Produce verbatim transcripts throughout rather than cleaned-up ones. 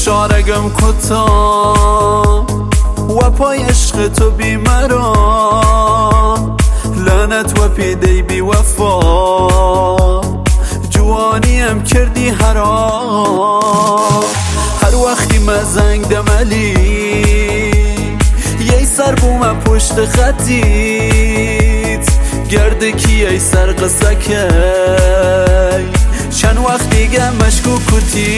شارگم کتا و پای عشق تو بیمران لعنت و پیدی بی وفا جوانیم کردی حرام هر وقتی مزنگ دملی یه سر بوم پشت خطیت گرده کی ای سر قصه کی چند وقت دیگه مشکوکوتی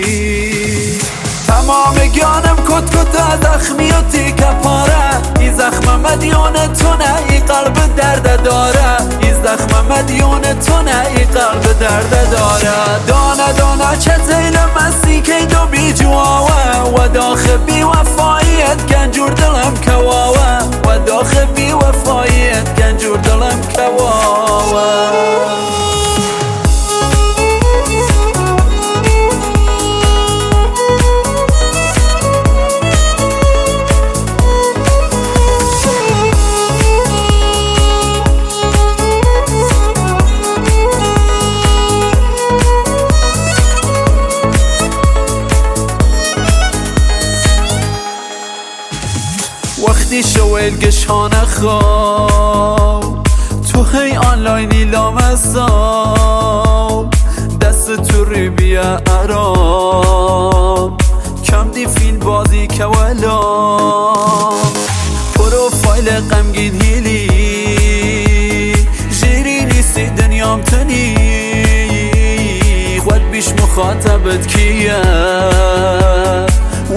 تمام گانم کت کت زخمی و تیکه پاره ای زخم مدیون تونه ای قلب درد داره ای زخم مدیون تونه ای قلب درد داره دانه دانه چه زیل مستی که دو بی جواوه و داخل بی وفایت گنجور دلم کواوه و داخل بی وفایت گنجور دلم کواوه وقتی شویل گشانه خواب تو هی آنلاینی لامسام دست تو ری بیا ارام کم دی فیل بازی که ولام پروفایل غمگین هیلی جیری نیستی دنیام تنی خود بیش مخاطبت کیه